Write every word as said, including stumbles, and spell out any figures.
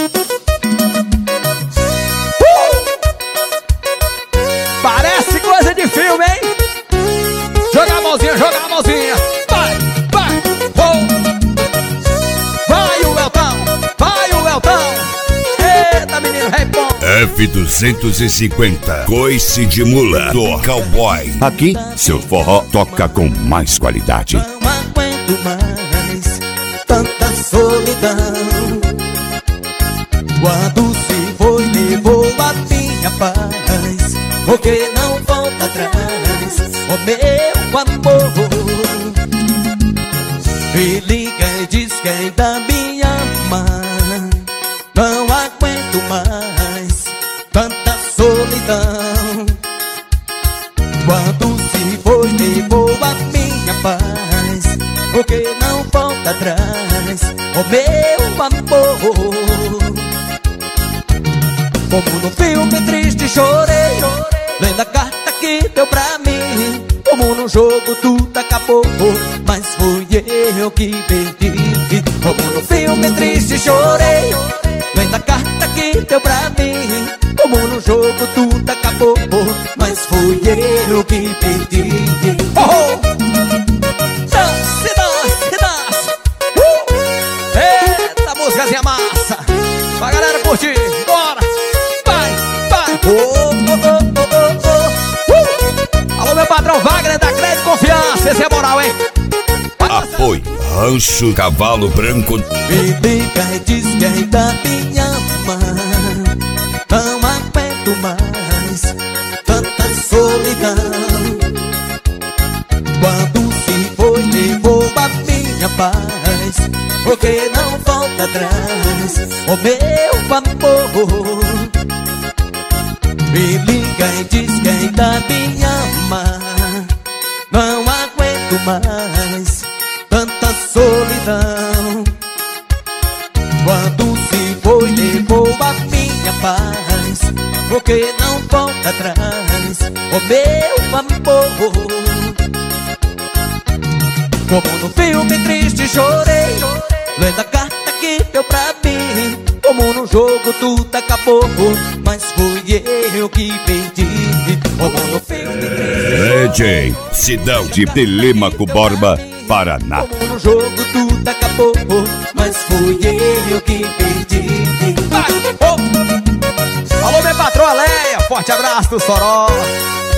Parece coisa de filme, hein? Joga a mãozinha, joga a mãozinha. Vai, vai, oh. Vai o Eltão, vai o Eltão. Eita, menino, rei bom. F duzentos e cinquenta, coice de mula do cowboy. Aqui, seu forró toca com mais qualidade. Não aguento mais tanta solidão. Quando se foi, levou a minha paz, porque não volta atrás, oh meu amor. Me liga e diz que ainda me ama. Não aguento mais tanta solidão. Quando se foi, levou a minha paz, porque não volta atrás, oh meu amor. Como no filme triste chorei, lendo a carta que deu pra mim. Como no jogo tudo acabou, mas fui eu que perdi. Como no filme triste chorei, lendo a carta que deu pra mim. Como no jogo tudo acabou, mas fui eu que perdi. Oh, oh. Dance, dance, dance. uh. Eita, músicazinha massa pra galera curtir, bora. Oh, oh, oh, oh, oh. Uh. Alô, meu patrão Wagner da Crédito Confiança. Esse é moral, hein? Apoio Rancho Cavalo Branco. Me liga e diz que ainda me ama. Não aguento mais tanta solidão. Quando se foi, levou a minha paz, porque não volta atrás, oh meu amor. Me liga e diz que ainda me ama. Não aguento mais tanta solidão. Quando se foi, levou a minha paz, porque não volta atrás, oh meu amor. Como no filme triste chorei, lendo a carta que deu pra mim. Como no jogo tudo acabou, mas fui eu que perdi. Como no filme D J Sidão de Telêmaco Borba, Paraná. Como no jogo tudo acabou, mas fui eu que perdi. Vai, oh. Alô, minha patroa Leia, forte abraço do Soró.